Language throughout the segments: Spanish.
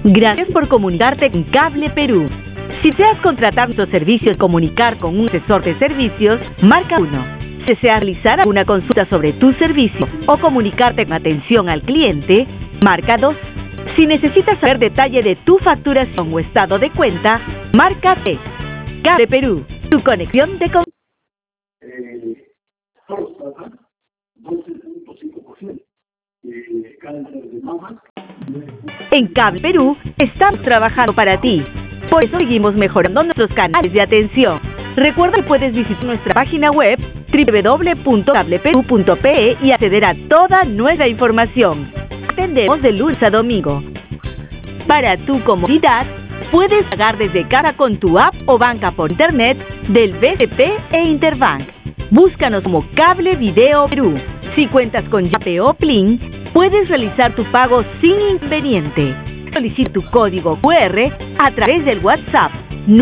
Gracias por comunicarte con Cable Perú. Si deseas contratar nuestros servicios, comunicar con un asesor de servicios, marca 1. Si deseas realizar alguna consulta sobre tu servicio o comunicarte con atención al cliente, marca 2. Si necesitas saber detalle de tu facturación o estado de cuenta, marca 3. Cable Perú, tu conexión de confianza. Solo tratan 12.5% cáncer de mama. En Cable Perú estamos trabajando para ti. Por eso seguimos mejorando nuestros canales de atención. Recuerda que puedes visitar nuestra página web www.cableperú.pe y acceder a toda nuestra información. Atendemos de lunes a domingo. Para tu comodidad, puedes pagar desde casa con tu app o banca por internet del BCP e Interbank. Búscanos como Cable Video Perú. Si cuentas con Yape o Plin, puedes realizar tu pago sin inconveniente. Solicita tu código QR a través del WhatsApp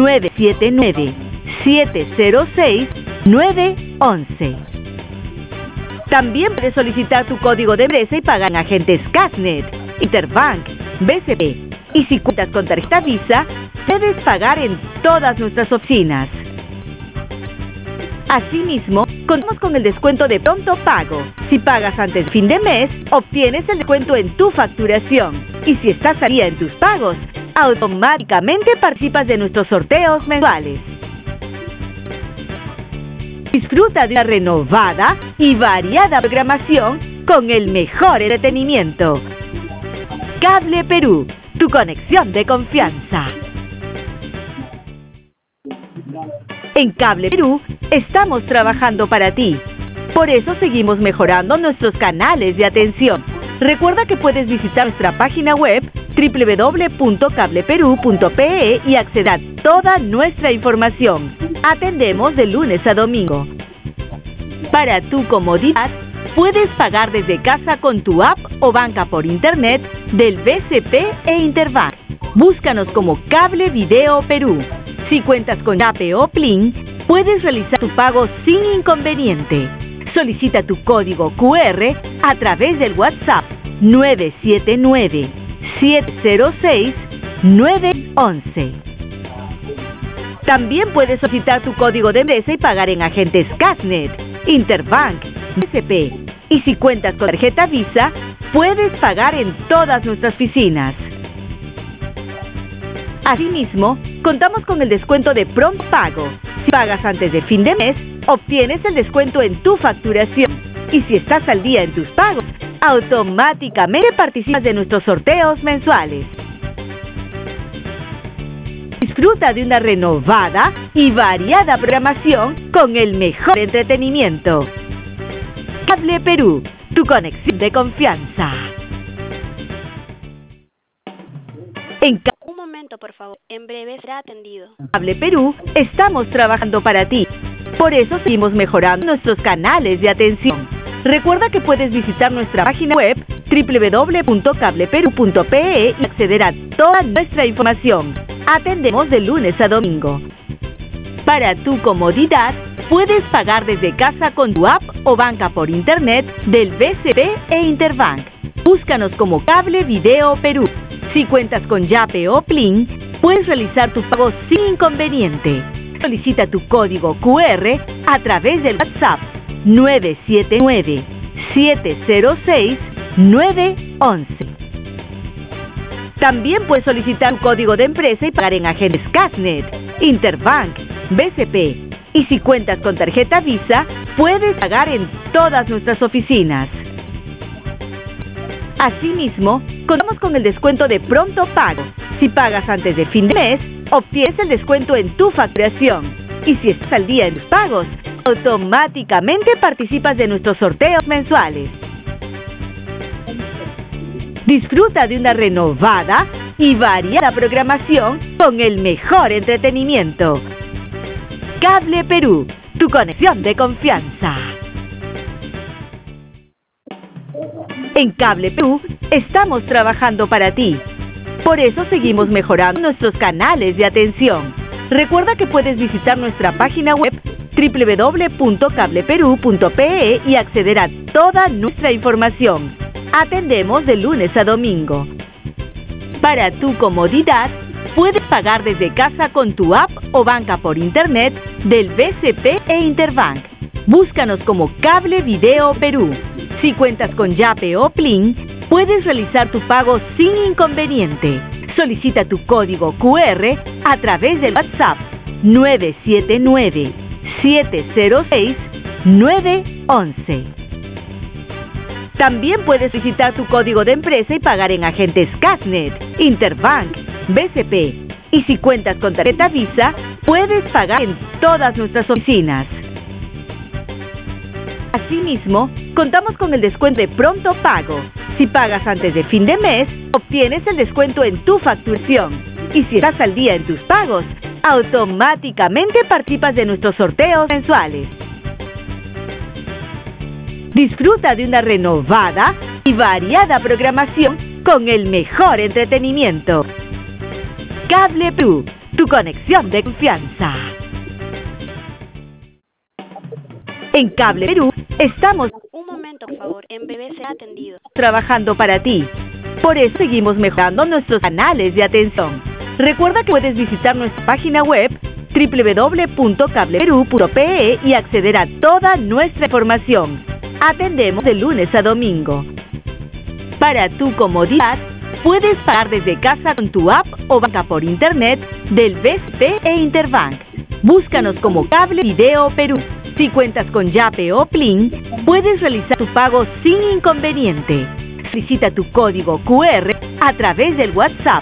979-706-911. También puedes solicitar tu código de empresa y pagar en agentes Cashnet, Interbank, BCP. Y si cuentas con tarjeta Visa, puedes pagar en todas nuestras oficinas. Asimismo, contamos con el descuento de pronto pago. Si pagas antes de fin de mes, obtienes el descuento en tu facturación. Y si estás al día en tus pagos, automáticamente participas de nuestros sorteos mensuales. Disfruta de una renovada y variada programación con el mejor entretenimiento. Cable Perú, tu conexión de confianza. En Cable Perú estamos trabajando para ti. Por eso seguimos mejorando nuestros canales de atención. Recuerda que puedes visitar nuestra página web www.cableperú.pe y acceder a toda nuestra información. Atendemos de lunes a domingo. Para tu comodidad, puedes pagar desde casa con tu app o banca por internet del BCP e Interbank. Búscanos como Cable Video Perú. Si cuentas con Yape o Plin, puedes realizar tu pago sin inconveniente. Solicita tu código QR a través del WhatsApp 979-706-911. También puedes solicitar tu código de empresa y pagar en agentes Cashnet, Interbank, BCP. Y si cuentas con tarjeta Visa, puedes pagar en todas nuestras oficinas. Asimismo, contamos con el descuento de pronto pago. Si pagas antes de fin de mes, obtienes el descuento en tu facturación. Y si estás al día en tus pagos, automáticamente participas de nuestros sorteos mensuales. Disfruta de una renovada y variada programación con el mejor entretenimiento. Cable Perú, tu conexión de confianza. Un momento, por favor. En breve será atendido. Cable Perú, estamos trabajando para ti. Por eso seguimos mejorando nuestros canales de atención. Recuerda que puedes visitar nuestra página web www.cableperú.pe y acceder a toda nuestra información. Atendemos de lunes a domingo. Para tu comodidad, puedes pagar desde casa con tu app o banca por internet del BCP e Interbank. Búscanos como Cable Video Perú. Si cuentas con Yape o Plin, puedes realizar tu pago sin inconveniente. Solicita tu código QR a través del WhatsApp 979-706-911. También puedes solicitar tu código de empresa y pagar en agentes Cashnet, Interbank, BCP. Y si cuentas con tarjeta Visa, puedes pagar en todas nuestras oficinas. Asimismo, contamos con el descuento de pronto pago. Si pagas antes de fin de mes, obtienes el descuento en tu facturación. Y si estás al día en tus pagos, automáticamente participas de nuestros sorteos mensuales. Disfruta de una renovada y variada programación con el mejor entretenimiento. Cable Perú, tu conexión de confianza. En Cable Perú estamos trabajando para ti. Por eso seguimos mejorando nuestros canales de atención. Recuerda que puedes visitar nuestra página web www.cableperú.pe y acceder a toda nuestra información. Atendemos de lunes a domingo. Para tu comodidad, puedes pagar desde casa con tu app o banca por internet del BCP e Interbank. Búscanos como Cable Video Perú. Si cuentas con Yape o Plin, puedes realizar tu pago sin inconveniente. Solicita tu código QR a través del WhatsApp 979-706-911. También puedes solicitar tu código de empresa y pagar en agentes Casnet, Interbank, BCP. Y si cuentas con tarjeta Visa, puedes pagar en todas nuestras oficinas. Asimismo, contamos con el descuento de Pronto Pago. Si pagas antes de fin de mes, obtienes el descuento en tu facturación. Y si estás al día en tus pagos, automáticamente participas de nuestros sorteos mensuales. Disfruta de una renovada y variada programación con el mejor entretenimiento. Cable Perú, tu conexión de confianza. En Cable Perú estamos Un momento, por favor. En breve será atendido. trabajando para ti. Por eso seguimos mejorando nuestros canales de atención. Recuerda que puedes visitar nuestra página web www.cableperú.pe y acceder a toda nuestra información. Atendemos de lunes a domingo. Para tu comodidad, puedes pagar desde casa con tu app o banca por internet del BCP e Interbank. Búscanos como Cable Video Perú. Si cuentas con Yape o Plin, puedes realizar tu pago sin inconveniente. Solicita tu código QR a través del WhatsApp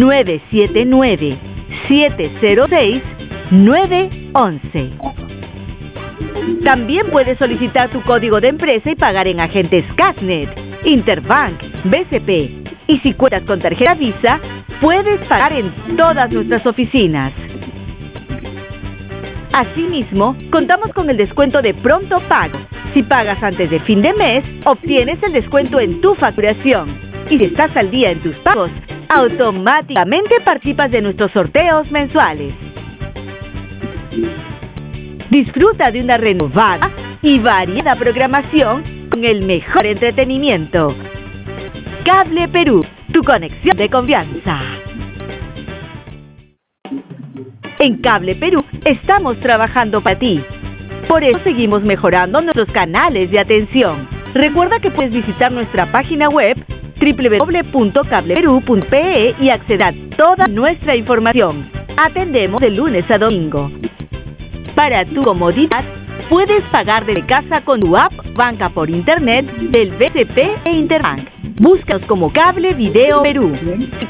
979-706-911. También puedes solicitar tu código de empresa y pagar en agentes Casnet, Interbank, BCP. Y si cuentas con tarjeta Visa, puedes pagar en todas nuestras oficinas. Asimismo, contamos con el descuento de Pronto Pago. Si pagas antes de fin de mes, obtienes el descuento en tu facturación. Y si estás al día en tus pagos, automáticamente participas de nuestros sorteos mensuales. Disfruta de una renovada y variada programación con el mejor entretenimiento. Cable Perú, tu conexión de confianza. En Cable Perú estamos trabajando para ti. Por eso seguimos mejorando nuestros canales de atención. Recuerda que puedes visitar nuestra página web www.cableperú.pe y acceder a toda nuestra información. Atendemos de lunes a domingo. Para tu comodidad, puedes pagar desde casa con tu app banca por internet del BCP e Interbank. Búscanos como Cable Video Perú.